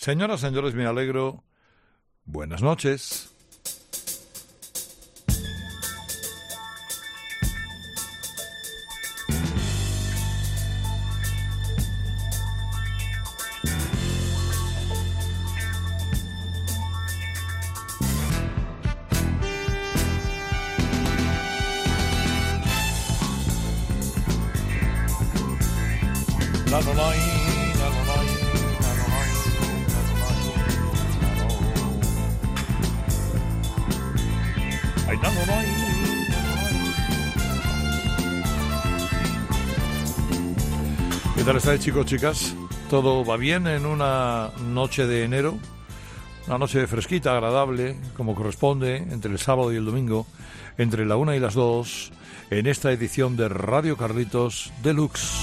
Señoras, señores, me alegro. Buenas noches. ¿Qué tal estáis, chicos, chicas? ¿Todo va bien en una noche de enero? Una noche fresquita, agradable, como corresponde, entre el sábado y el domingo, entre la 1 y las 2, en esta edición de Radio Carlitos Deluxe.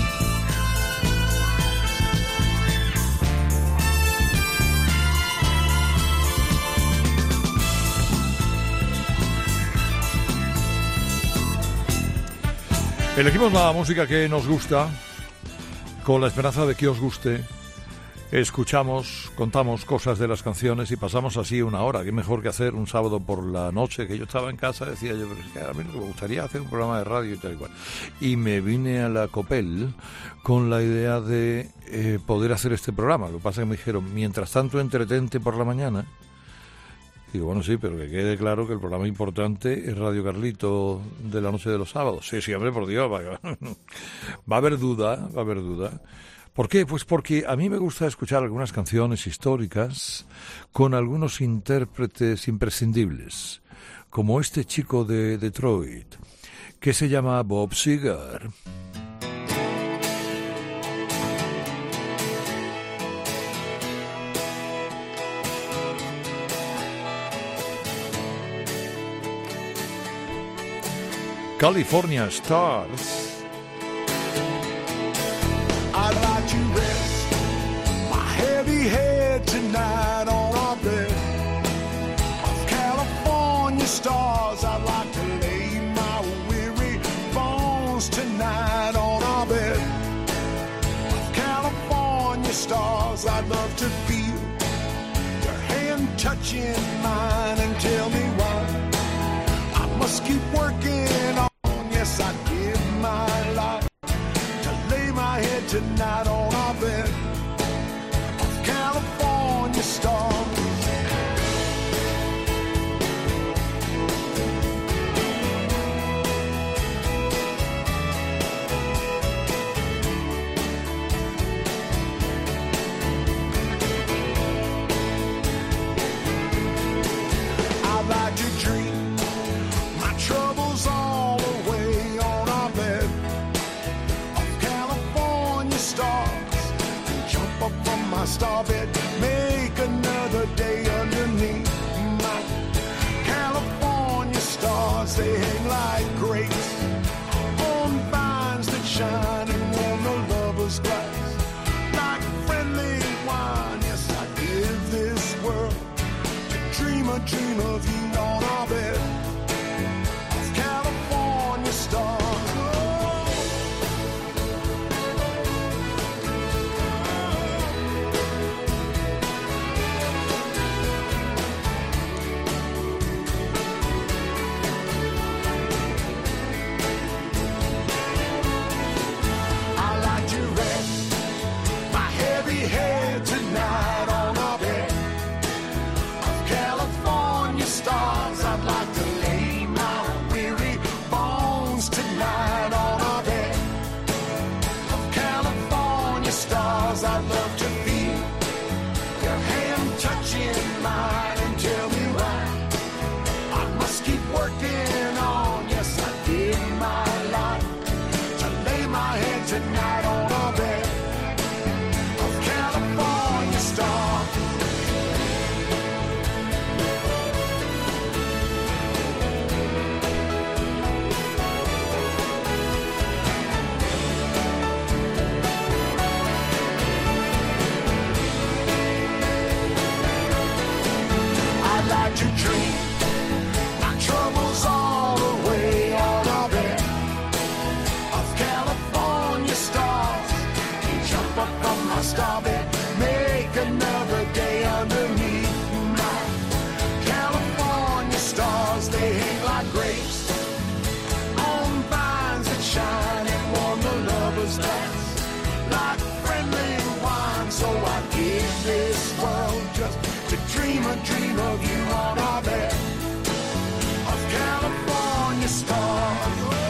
Elegimos la música que nos gusta, con la esperanza de que os guste. Escuchamos, contamos cosas de las canciones y pasamos así una hora. Qué mejor que hacer un sábado por la noche, que yo estaba en casa, decía yo, pero es que a mí me gustaría hacer un programa de radio y tal y cual. Y me vine a la Copel con la idea de poder hacer este programa. Lo que pasa es que me dijeron, mientras tanto entretente por la mañana. Digo, bueno, sí, pero que quede claro que el programa importante es Radio Carlito de la noche de los sábados. Sí, hombre, por Dios, va a haber duda, va a haber duda. ¿Por qué? Pues porque a mí me gusta escuchar algunas canciones históricas con algunos intérpretes imprescindibles, como este chico de Detroit, que se llama Bob Seger. California Stars. I'd like to rest my heavy head tonight on our bed of California stars. I'd like to lay my weary bones tonight on our bed of California stars. I'd love to feel your hand touching mine and tell me why I must keep working on. Yes, I'd give my life to lay my head tonight on our bed of California stars. I'd like to dream my troubles all away on our bed of California stars and jump up from my star bed, make another day underneath my California stars. They hang like grapes on vines that shine and warm the lover's glass like friendly wine. Yes, I give this world to dream a dream of you on our bed of California stars. Is this world just to dream a dream of you on our bed of California stars?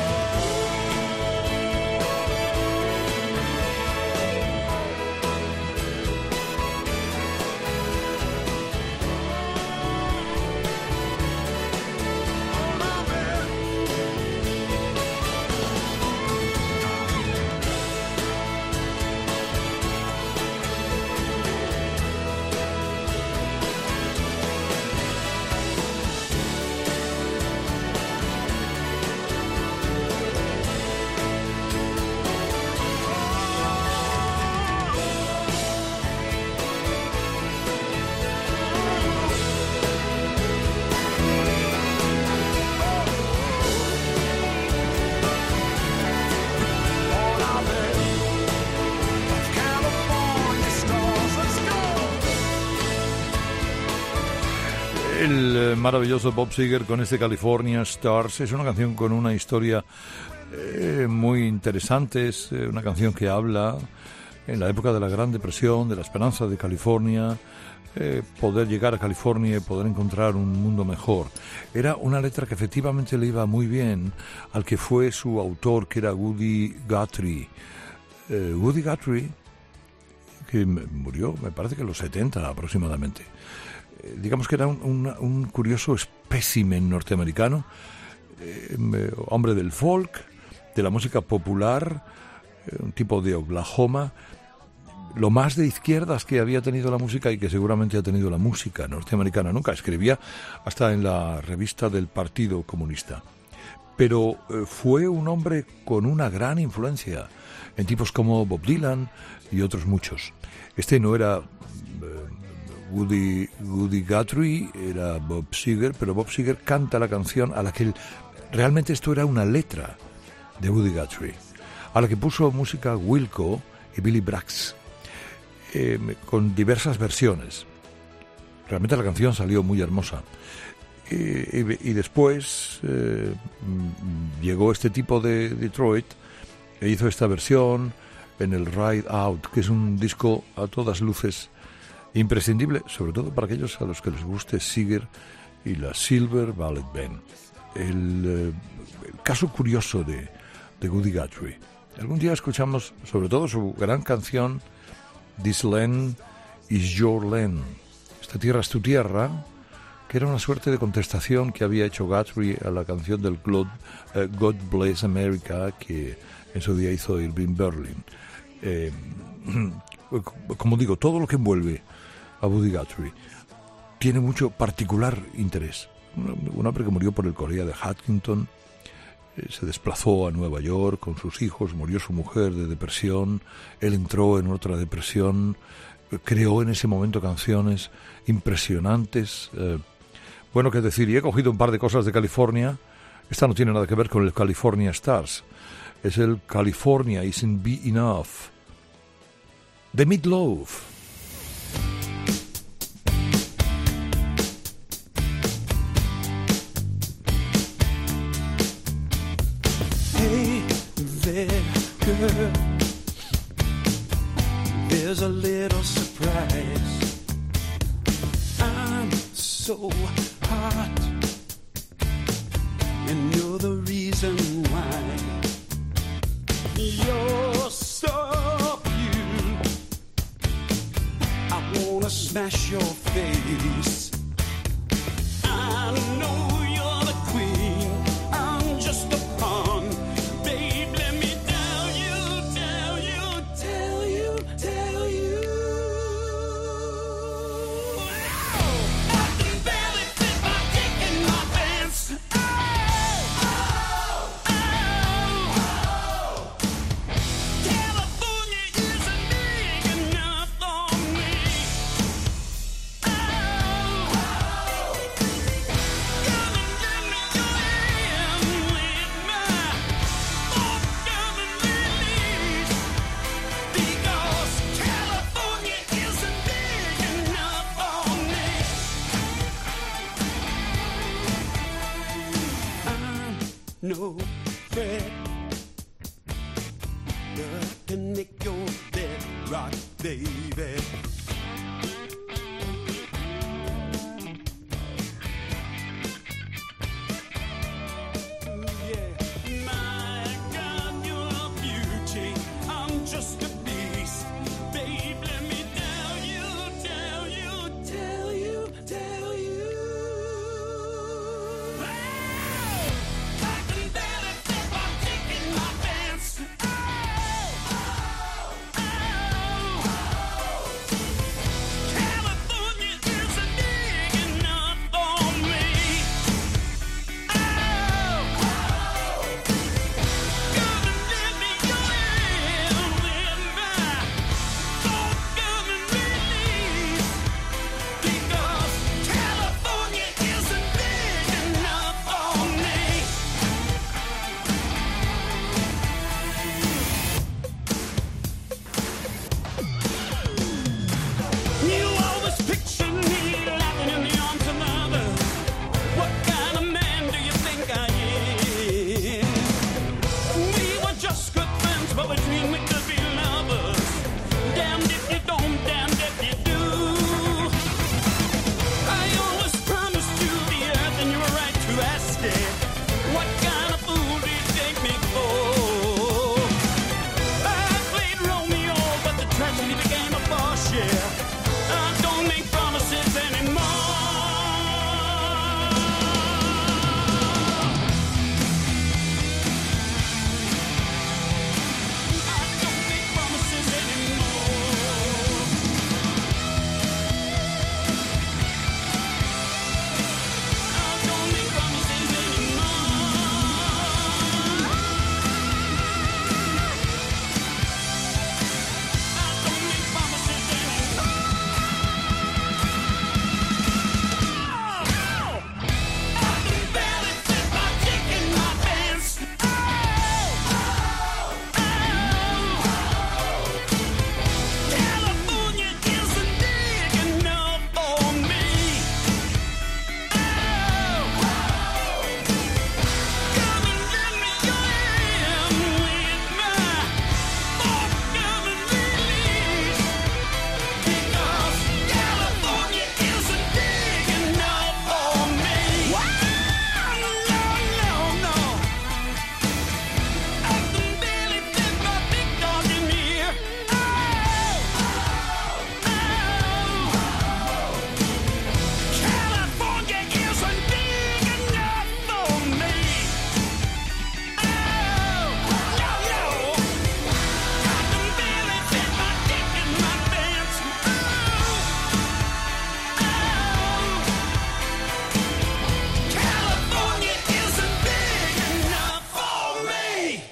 El maravilloso Bob Seger con este California Stars es una canción con una historia muy interesante. Es una canción que habla en la época de la Gran Depresión, de la esperanza de California, poder llegar a California y poder encontrar un mundo mejor. Era una letra que efectivamente le iba muy bien al que fue su autor, que era Woody Guthrie. Woody Guthrie, que murió, me parece que en los 70 aproximadamente. Digamos que era un curioso espécimen norteamericano, hombre del folk, de la música popular, un tipo de Oklahoma, lo más de izquierdas que había tenido la música y que seguramente ha tenido la música norteamericana. Nunca escribía hasta en la revista del Partido Comunista. Pero fue un hombre con una gran influencia en tipos como Bob Dylan y otros muchos. Este no era Woody Guthrie, era Bob Seger, pero Bob Seger canta la canción a la que realmente esto era una letra de Woody Guthrie, a la que puso música Wilco y Billy Braggs, con diversas versiones. Realmente la canción salió muy hermosa. Y después llegó este tipo de Detroit e hizo esta versión en el Ride Out, que es un disco a todas luces imprescindible, sobre todo para aquellos a los que les guste Seger y la Silver Ballet Band. El caso curioso de Woody Guthrie. Algún día escuchamos sobre todo su gran canción This Land is Your Land. Esta tierra es tu tierra, que era una suerte de contestación que había hecho Guthrie a la canción del God Bless America, que en su día hizo Irving Berlin. Como digo, todo lo que envuelve a Woody Guthrie tiene mucho particular interés. Un hombre que murió por el Corea de Huntington, se desplazó a Nueva York con sus hijos, murió su mujer de depresión, él entró en otra depresión, creó en ese momento canciones impresionantes. Bueno, qué decir, y he cogido un par de cosas de California. Esta no tiene nada que ver con el California Stars, es el California Isn't Be Enough de Meat Loaf. Hey there, girl, there's a little surprise. I'm so hot, and you're the reason why. You're so cute, I wanna smash your face. I know you're the queen, I'm just a pawn. Babe, let me tell you, tell you, tell you, tell you. I can barely fit my dick in my pants. California isn't big enough for me. No threat that can make your bed rock, baby.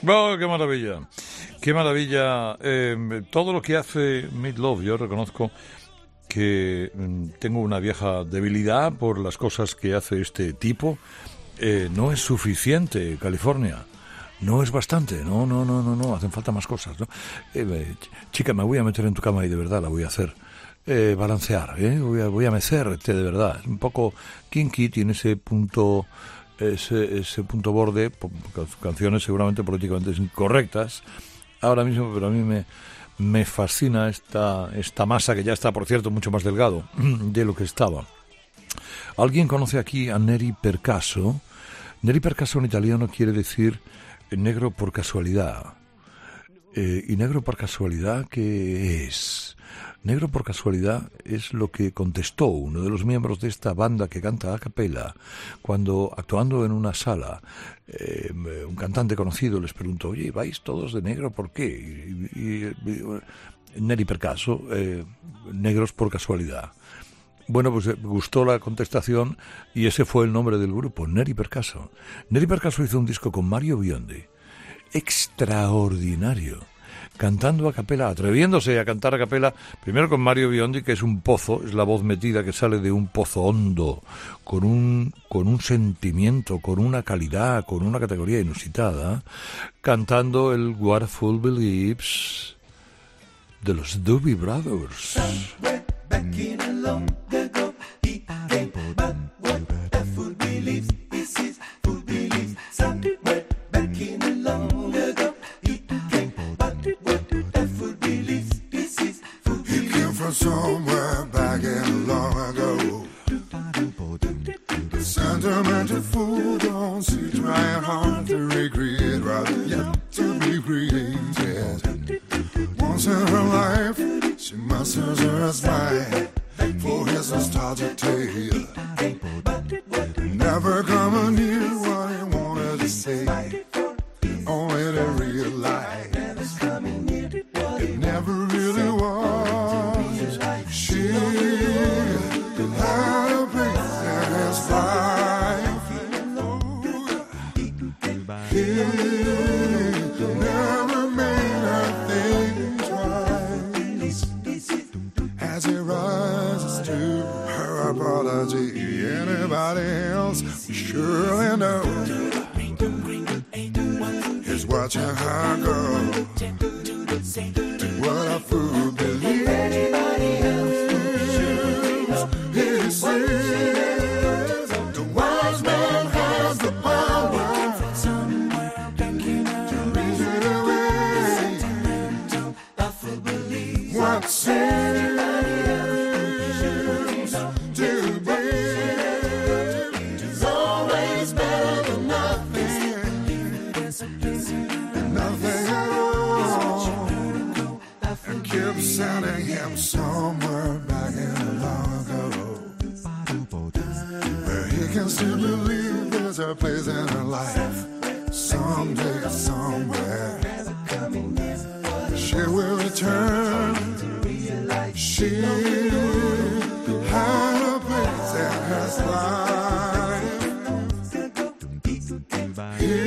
Oh, qué maravilla. Qué maravilla. Todo lo que hace Meat Loaf, yo reconozco que tengo una vieja debilidad por las cosas que hace este tipo. No es suficiente, California. No es bastante. No. Hacen falta más cosas, ¿no? Chica, me voy a meter en tu cama y de verdad la voy a hacer. Balancear, voy a mecerte de verdad. Es un poco kinky, tiene ese punto borde, canciones seguramente políticamente incorrectas ahora mismo, pero a mí me fascina esta masa que ya está, por cierto, mucho más delgado de lo que estaba. ¿Alguien conoce aquí a Neri Percaso? Neri Percaso en italiano quiere decir negro por casualidad. ¿Y negro por casualidad qué es? Negro por casualidad es lo que contestó uno de los miembros de esta banda que canta a capela cuando, actuando en una sala, un cantante conocido les preguntó: oye, ¿vais todos de negro? ¿Por qué? Y Neri Percaso, negros por casualidad. Bueno, pues gustó la contestación y ese fue el nombre del grupo, Neri Percaso. Neri Percaso hizo un disco con Mario Biondi, extraordinario, cantando a capela, atreviéndose a cantar a capela, primero con Mario Biondi, que es un pozo, es la voz metida que sale de un pozo hondo, con un sentimiento, con una calidad, con una categoría inusitada, cantando el What a Fool Believes de los Doobie Brothers. Somewhere back in long ago, the sentimental fool don't see, trying hard to recreate, rather yet to be created. Once in her life, she musters her smile for his nostalgic tale. Never coming near what he wanted to say, only to realize it never really was. She had a place in his life. He never made her think twice. As he rises to her apology, anybody else surely knows is watching her go. What a fool believes. He says the wise man has the power to reason away what seems to be is always better than nothing, nothing at all, and keeps sending him somewhere back in long ago, where he can still believe there's a place in her life. Someday, somewhere, she will return. She had a place in his life. He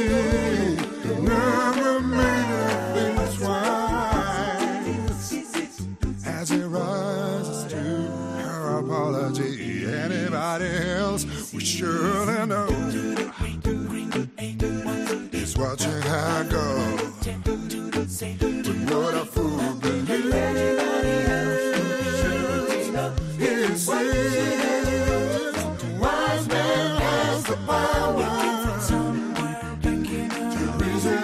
never made her think twice. As he rises to her apology, anybody else would surely know he's watching her go. But what a fool believes. He says the wise man has the power to reason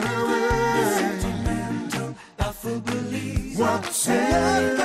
away what's in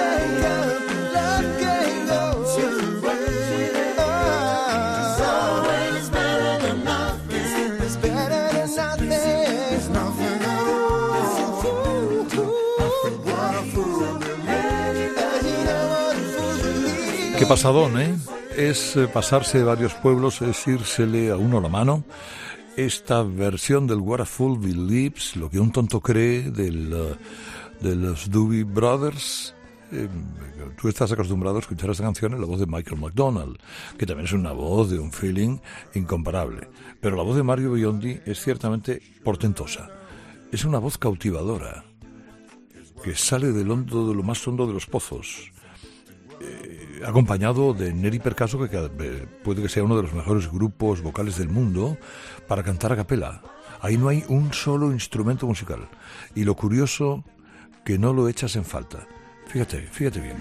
Qué pasadón, ¿eh? Es pasarse de varios pueblos, es írsele a uno la mano. Esta versión del What a Fool Believes, lo que un tonto cree de los Doobie Brothers. Tú estás acostumbrado a escuchar esta canción en la voz de Michael McDonald, que también es una voz de un feeling incomparable. Pero la voz de Mario Biondi es ciertamente portentosa. Es una voz cautivadora que sale del hondo, de lo más hondo de los pozos, acompañado de Neri Percaso, que puede que sea uno de los mejores grupos vocales del mundo para cantar a capela. Ahí no hay un solo instrumento musical. Y lo curioso, que no lo echas en falta. Fíjate bien.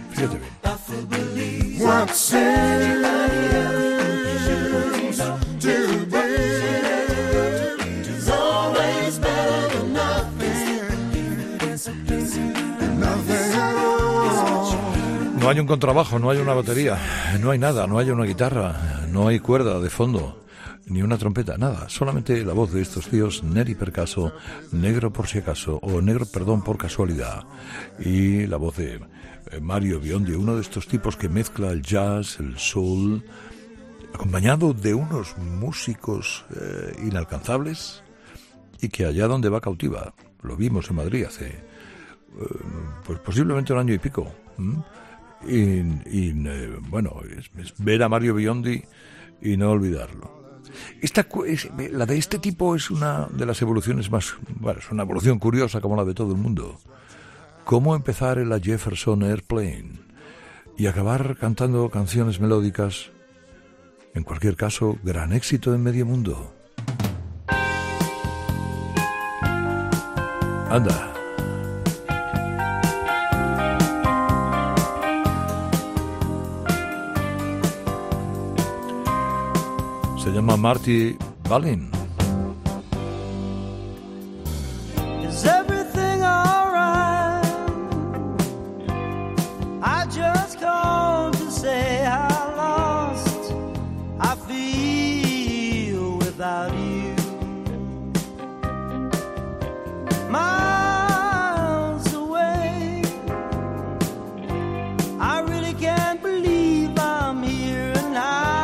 No hay un contrabajo, no hay una batería, no hay nada, no hay una guitarra, no hay cuerda de fondo, ni una trompeta, nada. Solamente la voz de estos tíos, Neri Percaso, negro por si acaso, o negro, perdón, por casualidad. Y la voz de Mario Biondi, uno de estos tipos que mezcla el jazz, el soul, acompañado de unos músicos inalcanzables, y que allá donde va cautiva. Lo vimos en Madrid hace pues posiblemente un año y pico. Bueno, es ver a Mario Biondi y no olvidarlo. La de este tipo es una de las evoluciones más... Bueno, es una evolución curiosa como la de todo el mundo. Cómo empezar en la Jefferson Airplane y acabar cantando canciones melódicas, en cualquier caso, gran éxito en medio mundo. Anda. Se llama Marty Balin. Is everything alright? I just called to say how lost I feel without you. Miles away, I really can't believe I'm here and now.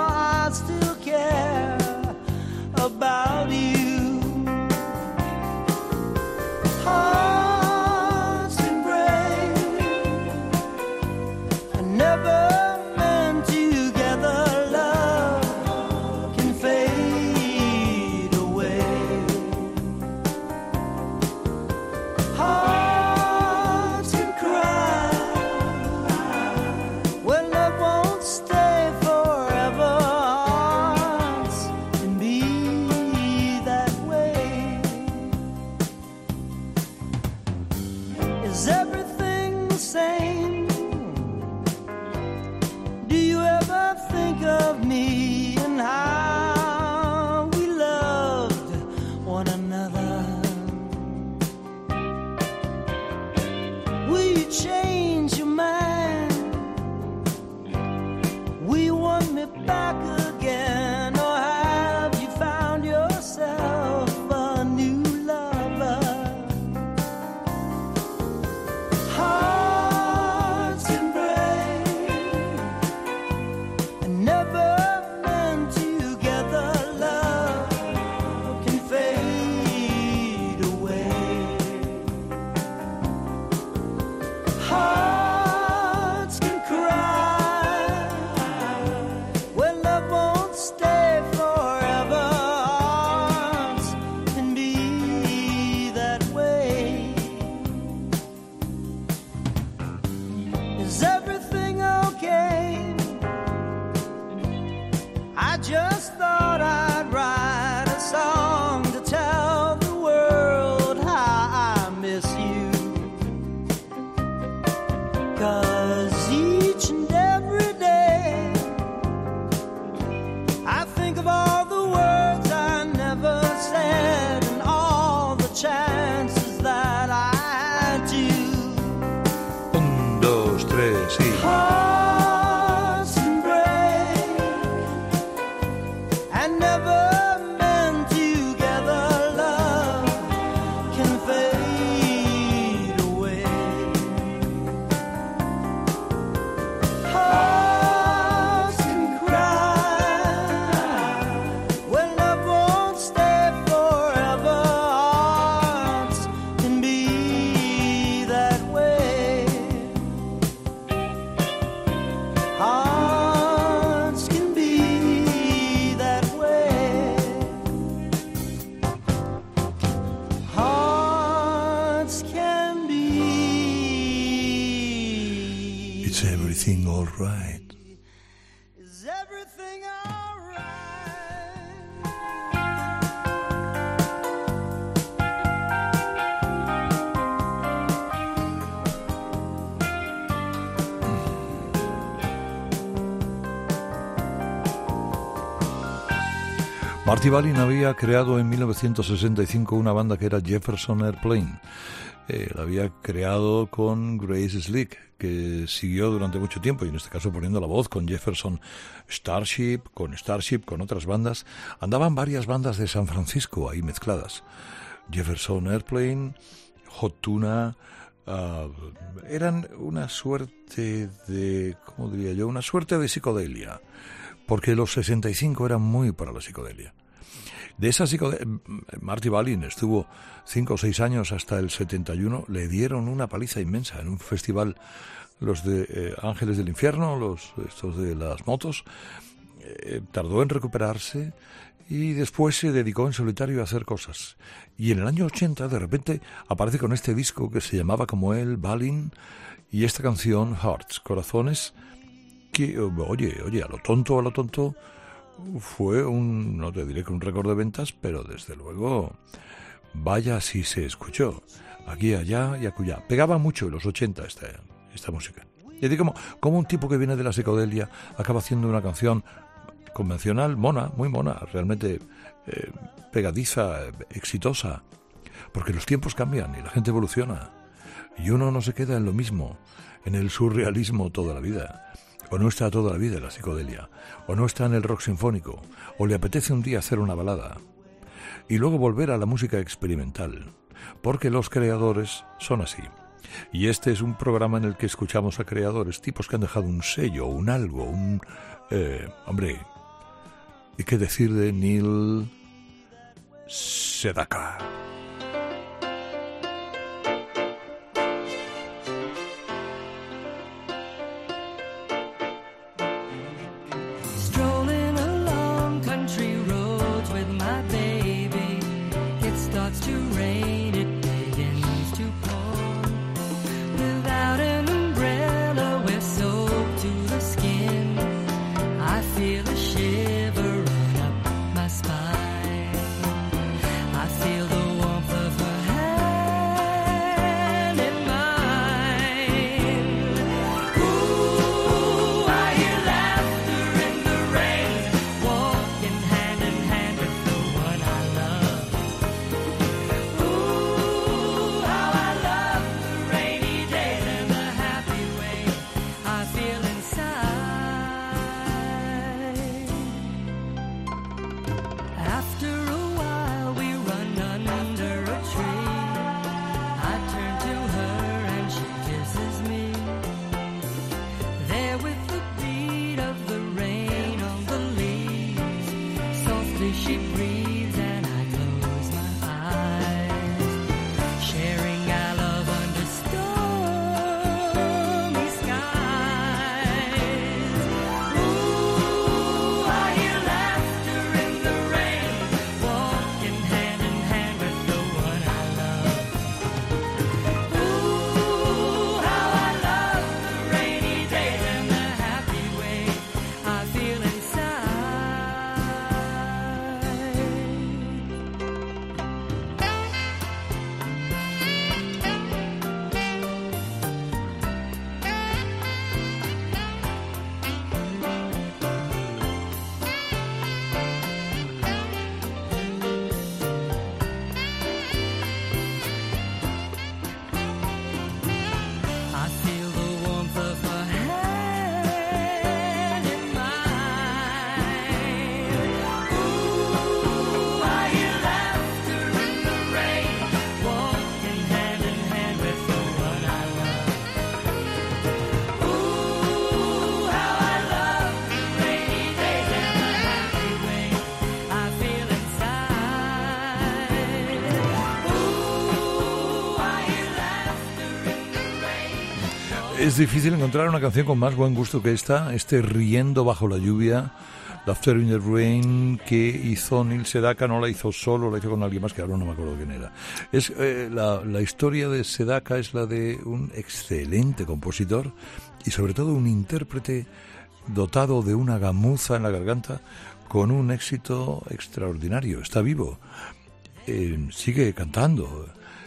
About you, hearts can break. I never meant together. Love can fade away. Hearts can cry when love won't stay forever. Is everything the same? Do you ever think of me and how we loved one another? Will you change your mind? Will you want me back again? Or have you found yourself a new lover? Hearts can break and never meant together. Love can fade away. Hearts can cry when love won't stay forever. Hearts can be that way. Is everything okay? I just thought I'd write a song to tell the world how I miss you. 'Cause each and every day I think of all the words I never said and all the chances that I had to. 1, 2, 3, sí. Hearts can break and never meant together. Love can fade away. Hearts can cry when love won't stay forever. Hearts can be that way. Hearts can be that way. Hearts everything all right? Is everything alright? Marty Balin había creado en 1965 una banda que era Jefferson Airplane. La había creado con Grace Slick, que siguió durante mucho tiempo, y en este caso poniendo la voz con Jefferson Starship, con otras bandas. Andaban varias bandas de San Francisco ahí mezcladas. Jefferson Airplane, Hot Tuna, eran una suerte de, ¿cómo diría yo? Una suerte de psicodelia, porque los 65 eran muy para la psicodelia. De esa psicodelia, Marty Balin estuvo 5 o 6 años hasta el 71, le dieron una paliza inmensa en un festival, los de Ángeles del Infierno, estos de las motos. Tardó en recuperarse y después se dedicó en solitario a hacer cosas. Y en el año 80 de repente aparece con este disco que se llamaba como él, Balin, y esta canción, Hearts, Corazones, que, oye, a lo tonto, fue no te diré que un récord de ventas, pero desde luego, vaya si se escuchó, aquí, allá y acullá. Pegaba mucho en los 80 esta música. Y así como un tipo que viene de la psicodelia acaba haciendo una canción convencional, muy mona, realmente pegadiza, exitosa, porque los tiempos cambian y la gente evoluciona, y uno no se queda en lo mismo, en el surrealismo toda la vida. O no está toda la vida en la psicodelia, o no está en el rock sinfónico, o le apetece un día hacer una balada, y luego volver a la música experimental, porque los creadores son así. Y este es un programa en el que escuchamos a creadores, tipos que han dejado un sello, un algo, hombre, ¿y qué decir de Neil Sedaka? Es difícil encontrar una canción con más buen gusto que esta, Riendo bajo la lluvia, Laughter in the Rain, que hizo Neil Sedaka, no la hizo solo, la hizo con alguien más que ahora no me acuerdo quién era. Es la historia de Sedaka es la de un excelente compositor y sobre todo un intérprete dotado de una gamuza en la garganta con un éxito extraordinario. Está vivo, sigue cantando.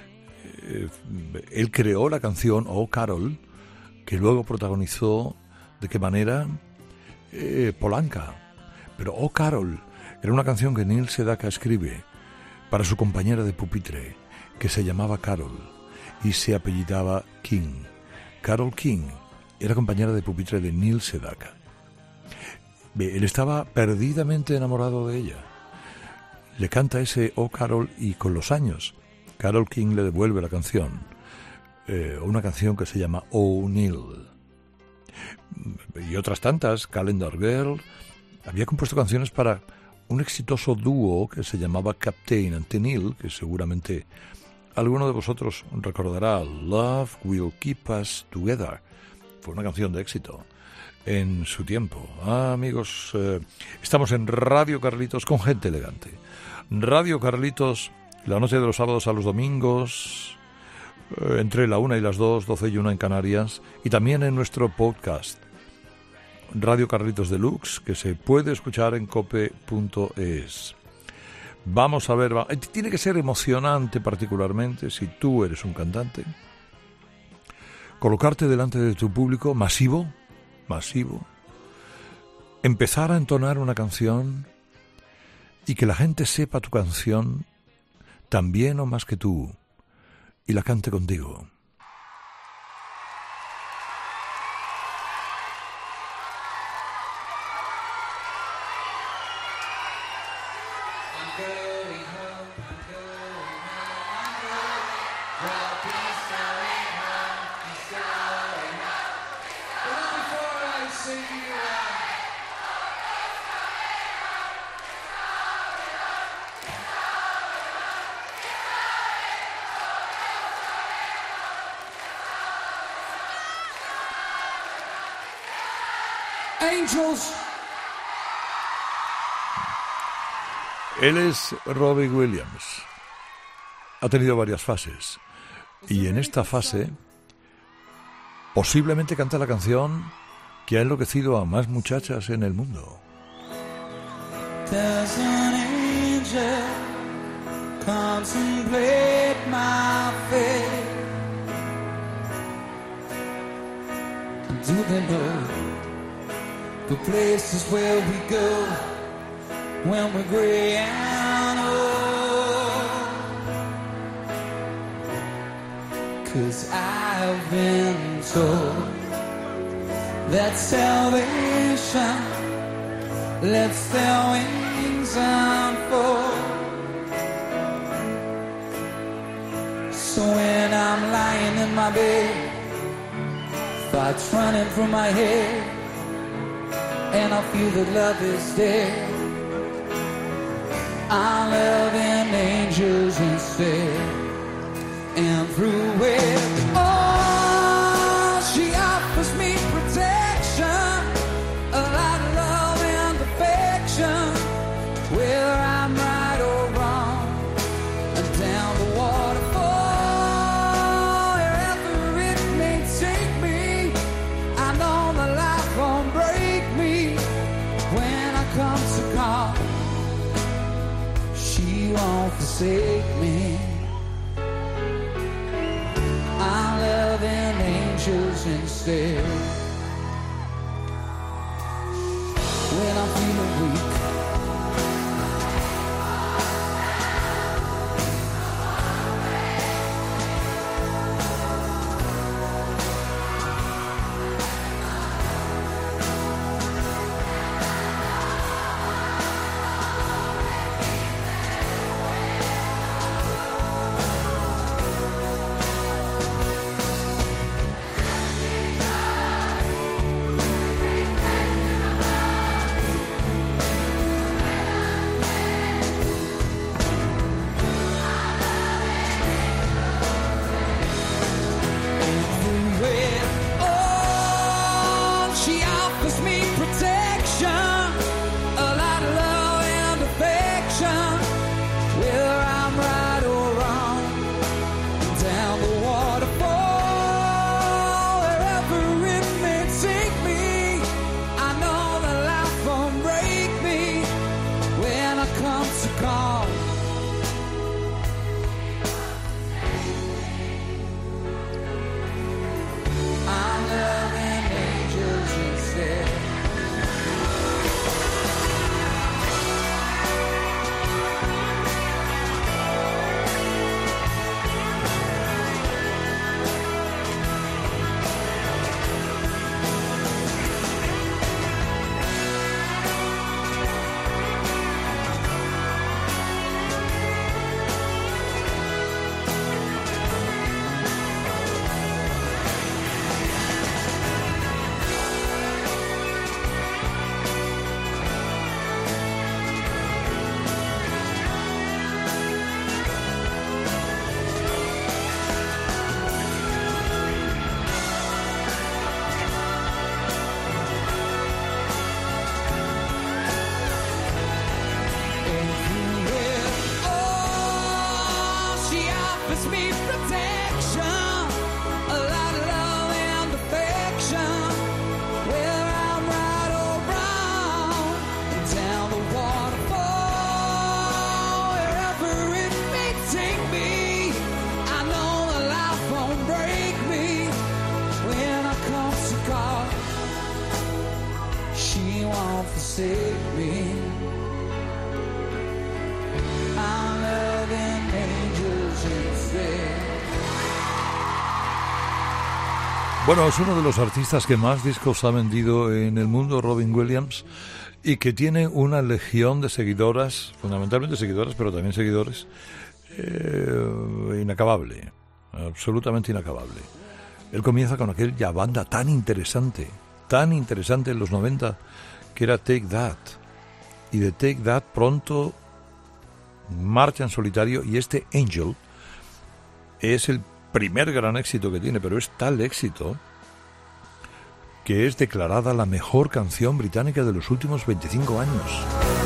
Él creó la canción Oh Carol, que luego protagonizó, ¿de qué manera? Polanca. Pero Oh Carol era una canción que Neil Sedaka escribe para su compañera de pupitre, que se llamaba Carol y se apellidaba King. Carol King era compañera de pupitre de Neil Sedaka. Él estaba perdidamente enamorado de ella. Le canta ese Oh Carol y con los años Carol King le devuelve la canción, una canción que se llama Oh Neil. Y otras tantas, Calendar Girl. Había compuesto canciones para un exitoso dúo que se llamaba Captain and Tennille, que seguramente alguno de vosotros recordará. Love Will Keep Us Together. Fue una canción de éxito en su tiempo. Amigos, estamos en Radio Carlitos con gente elegante. Radio Carlitos, la noche de los sábados a los domingos, entre la 1 y las 2, 12 y 1 en Canarias, y también en nuestro podcast, Radio Carlitos Deluxe, que se puede escuchar en cope.es. Vamos a ver, tiene que ser emocionante particularmente si tú eres un cantante, colocarte delante de tu público masivo, empezar a entonar una canción y que la gente sepa tu canción tan bien o más que tú y la cante contigo. Angels. Él es Robbie Williams. Ha tenido varias fases. Y en esta fase, posiblemente canta la canción que ha enloquecido a más muchachas en el mundo. There's an angel contemplate my fate. Do they know the places where we go when we're gray and old? 'Cause I've been told that salvation lets their wings unfold. So when I'm lying in my bed, thoughts running through my head, and I feel that love is dead, I'm loving angels instead. And through it all, she offers me protection, a lot of love and affection, whether I'm right or wrong, and down the waterfall, wherever it may take me, I know the life won't break me. When I come to call, she won't forsake me. I'm loving angels instead. When I'm feeling weak, he won't forsake me. I'm loving angels instead. Bueno, es uno de los artistas que más discos ha vendido en el mundo, Robin Williams, y que tiene una legión de seguidoras, fundamentalmente seguidoras, pero también seguidores, inacabable, absolutamente inacabable. Él comienza con aquella banda tan interesante en los 90, que era Take That, y de Take That pronto marcha en solitario, y este Angel es el primer gran éxito que tiene, pero es tal éxito que es declarada la mejor canción británica de los últimos 25 años.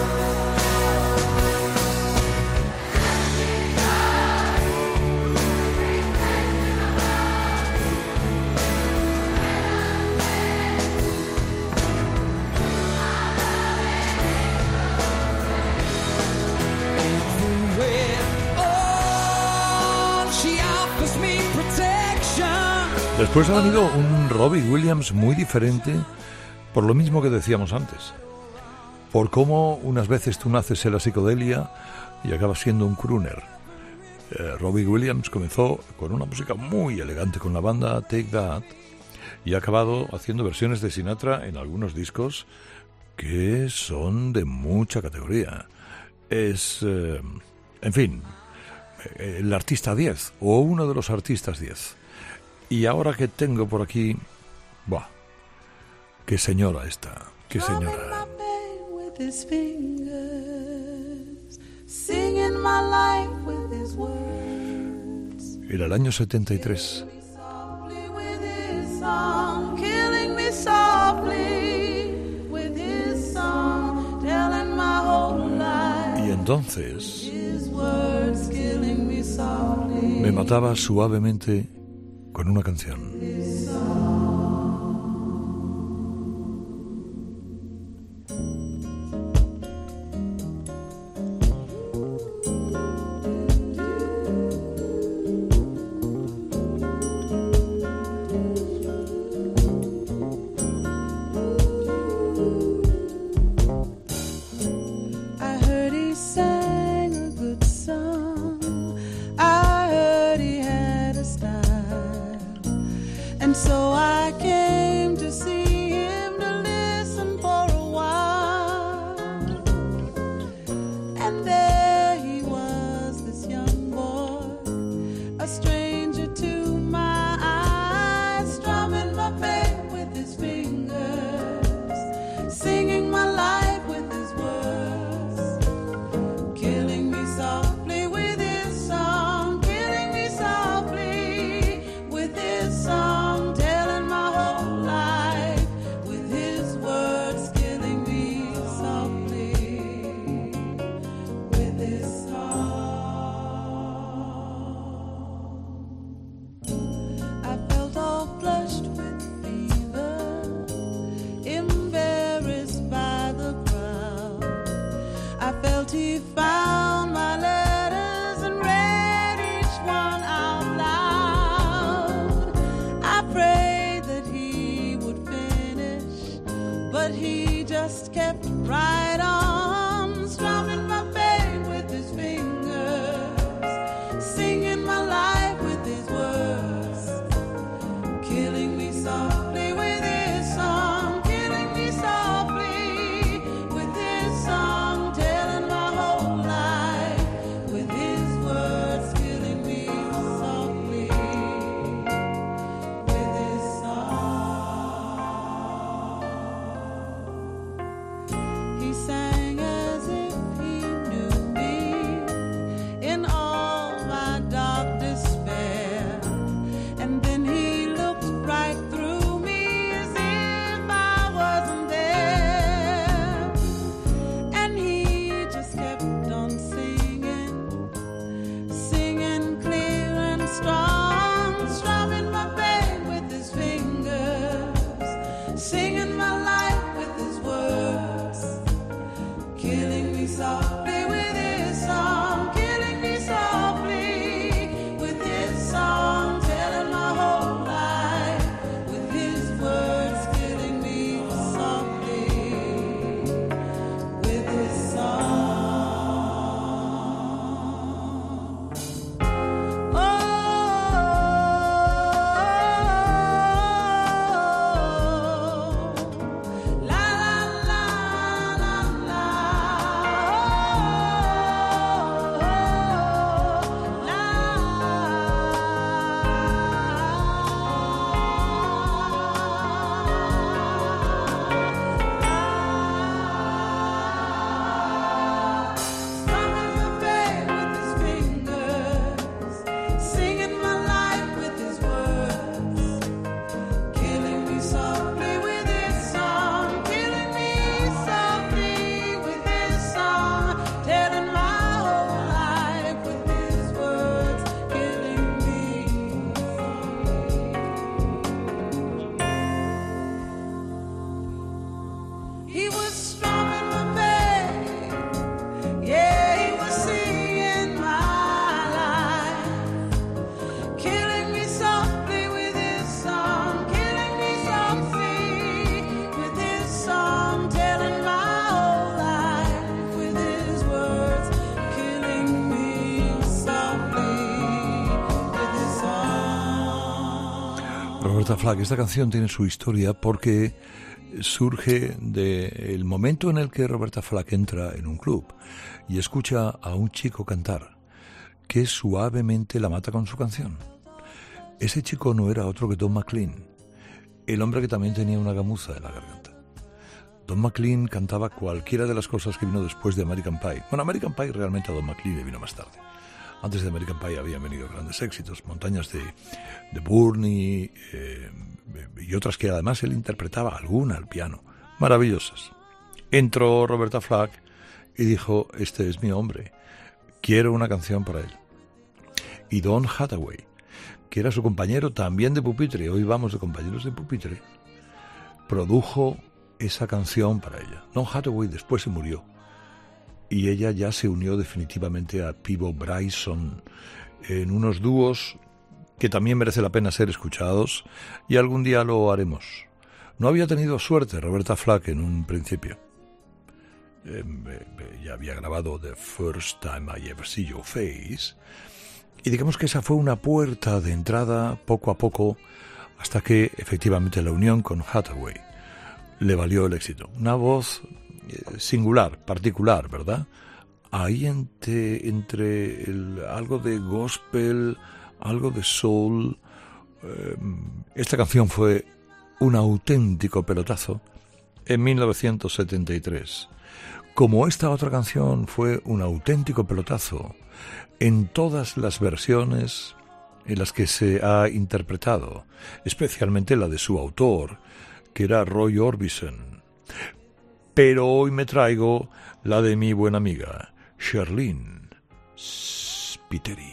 Después ha venido un Robbie Williams muy diferente, por lo mismo que decíamos antes, por cómo unas veces tú naces en la psicodelia y acabas siendo un crooner. Robbie Williams comenzó con una música muy elegante con la banda Take That y ha acabado haciendo versiones de Sinatra en algunos discos que son de mucha categoría. Es, en fin, el artista 10 o uno de los artistas 10. Y ahora que tengo por aquí, ¡buah! ¡Qué señora esta! ¡Qué señora! Era el año 73. Y entonces me mataba suavemente con una canción. He sang was strumming my bass. Yeah, he was singing my life, killing me softly with his song, killing me softly with his song, telling my whole life with his words, killing me softly with his song. Roberta Flack, esta canción tiene su historia porque surge del momento en el que Roberta Flack entra en un club y escucha a un chico cantar, que suavemente la mata con su canción. Ese chico no era otro que Don McLean, el hombre que también tenía una gamuza en la garganta. Don McLean cantaba cualquiera de las cosas que vino después de American Pie. Bueno, American Pie realmente a Don McLean le vino más tarde. Antes de American Pie habían venido grandes éxitos, Montañas de Burnie y otras que además él interpretaba, alguna al piano, maravillosas. Entró Roberta Flack y dijo, este es mi hombre, quiero una canción para él. Y Don Hathaway, que era su compañero también de pupitre, hoy vamos de compañeros de pupitre, produjo esa canción para ella. Don Hathaway después se murió y ella ya se unió definitivamente a Peabo Bryson en unos dúos que también merece la pena ser escuchados, y algún día lo haremos. No había tenido suerte Roberta Flack en un principio. Ya había grabado The First Time I Ever See Your Face, y digamos que esa fue una puerta de entrada poco a poco, hasta que efectivamente la unión con Hathaway le valió el éxito. Una voz singular, particular, ¿verdad? Ahí entre algo de gospel, algo de soul. Esta canción fue un auténtico pelotazo en 1973. Como esta otra canción fue un auténtico pelotazo en todas las versiones en las que se ha interpretado, especialmente la de su autor, que era Roy Orbison. Pero hoy me traigo la de mi buena amiga, Charlene Spiteri.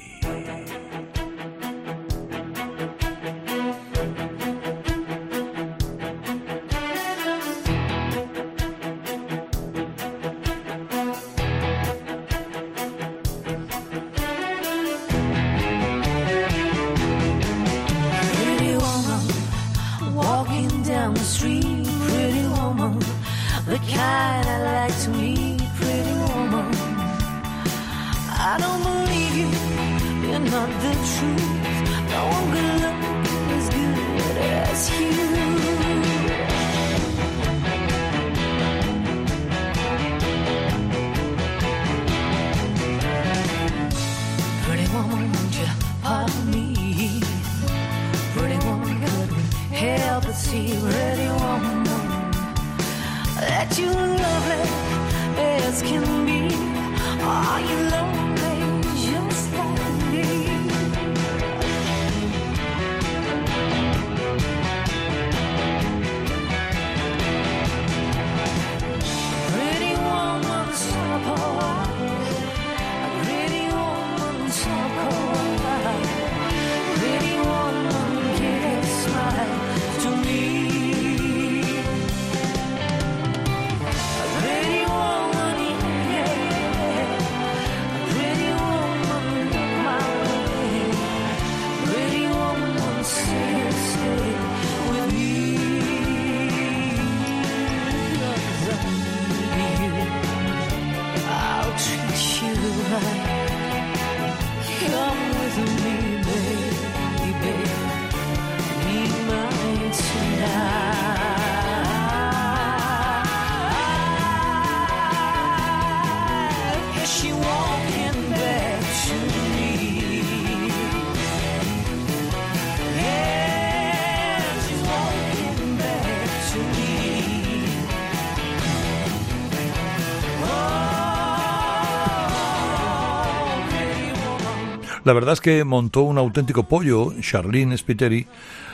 La verdad es que montó un auténtico pollo, Charlene Spiteri,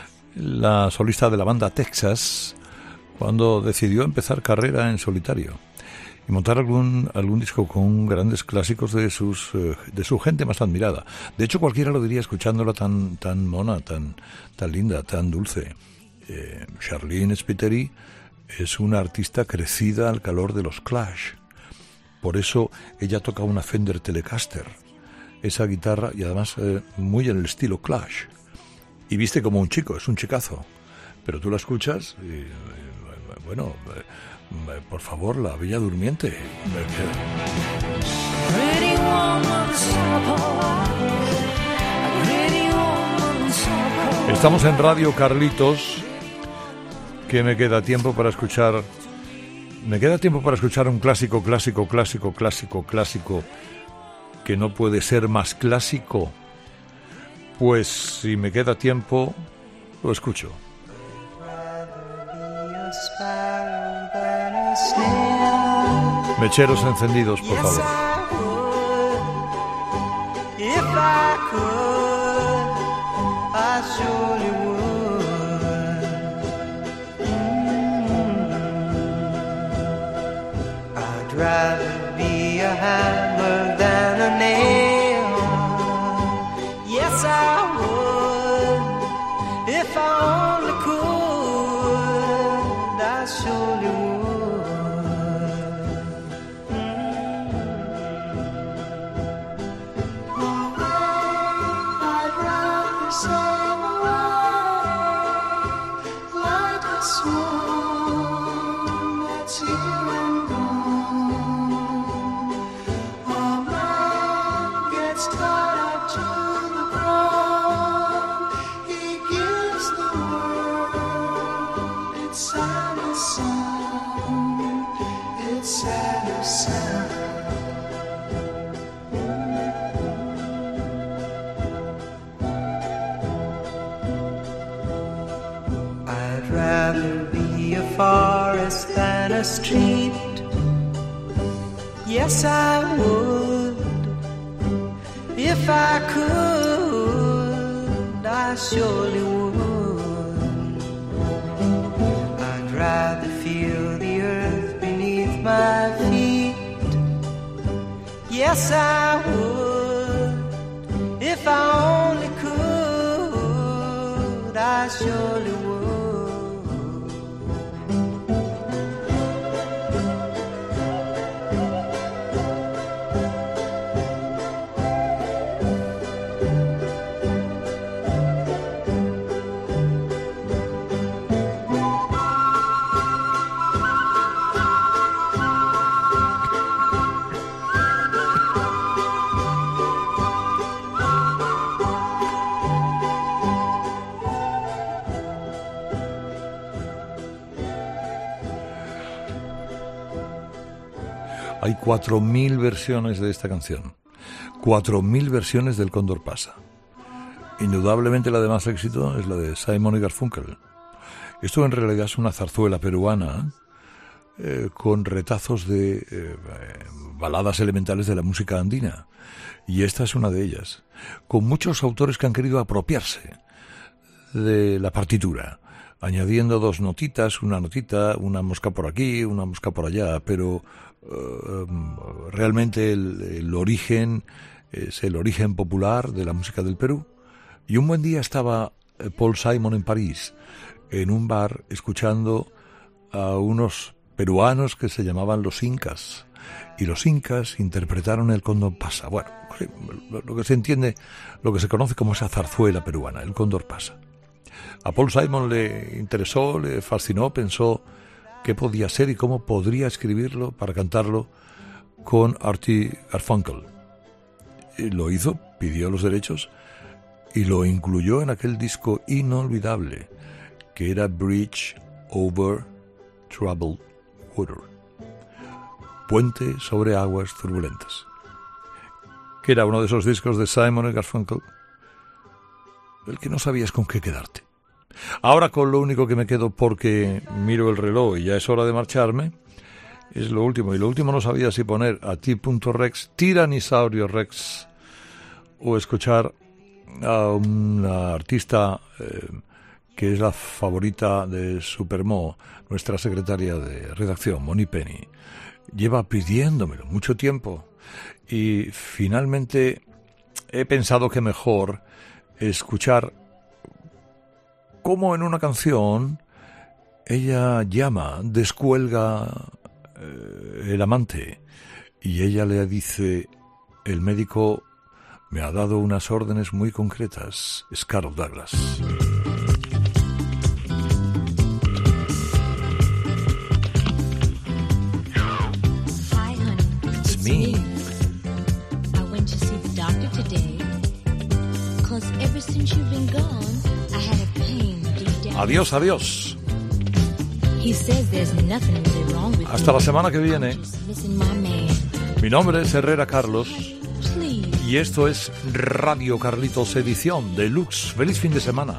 la solista de la banda Texas, cuando decidió empezar carrera en solitario y montar algún disco con grandes clásicos de su gente más admirada. De hecho, cualquiera lo diría escuchándola tan mona, tan linda, tan dulce. Charlene Spiteri es una artista crecida al calor de los Clash. Por eso ella toca una Fender Telecaster, esa guitarra, y además muy en el estilo Clash. Y viste como un chico, es un chicazo. Pero tú la escuchas y, bueno, por favor, La Bella Durmiente. Estamos en Radio Carlitos, que me queda tiempo para escuchar un clásico, que no puede ser más clásico. Pues si me queda tiempo, lo escucho. Mecheros encendidos, por favor. I'd rather be a hammer than a nail. Yes, I would. If I only could, I surely would. I'd rather sail away like a swan that's here and gone. A man gets tied up to the ground. He gives the world its saddest sound. Its saddest sound. I'd rather be a forest than a street. Yes, I would. If I could, I surely would. I'd rather feel the earth beneath my feet. Yes, I would. If I only could, I surely would. Hay 4.000 versiones de esta canción. 4.000 versiones del Cóndor pasa. Indudablemente la de más éxito es la de Simon y Garfunkel. Esto en realidad es una zarzuela peruana con retazos de baladas elementales de la música andina. Y esta es una de ellas. Con muchos autores que han querido apropiarse de la partitura, añadiendo dos notitas, una notita, una mosca por aquí, una mosca por allá, pero realmente el origen es el origen popular de la música del Perú. Y un buen día estaba Paul Simon en París, en un bar, escuchando a unos peruanos que se llamaban los Incas, y los Incas interpretaron el Cóndor pasa. Bueno, lo que se entiende, lo que se conoce como esa zarzuela peruana, el Cóndor pasa. A Paul Simon le interesó, le fascinó, pensó qué podía ser y cómo podría escribirlo para cantarlo con Artie Garfunkel. Y lo hizo, pidió los derechos y lo incluyó en aquel disco inolvidable que era Bridge Over Troubled Water, Puente sobre aguas turbulentas, que era uno de esos discos de Simon y Garfunkel del que no sabías con qué quedarte. Ahora con lo único que me quedo, porque miro el reloj y ya es hora de marcharme, es lo último. Y lo último no sabía si poner a T.Rex, Tyrannisaurio Rex, o escuchar a una artista que es la favorita de Supermo, nuestra secretaria de redacción, Moni Penny. Lleva pidiéndomelo mucho tiempo y finalmente he pensado que mejor escuchar cómo en una canción ella llama, descuelga el amante y ella le dice, el médico me ha dado unas órdenes muy concretas. Es Carol Douglas. Hi, honey. It's me. I went to see the doctor today. 'Cause ever since you've been gone, I had a pain deep down. Adiós, adiós. He says there's nothing really wrong with Hasta me. la semana que viene. Just missing my man. Mi nombre es Herrera Carlos Please. y esto es Radio Carlitos edición deluxe. Feliz fin de semana.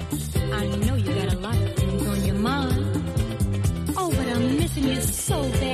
So bad.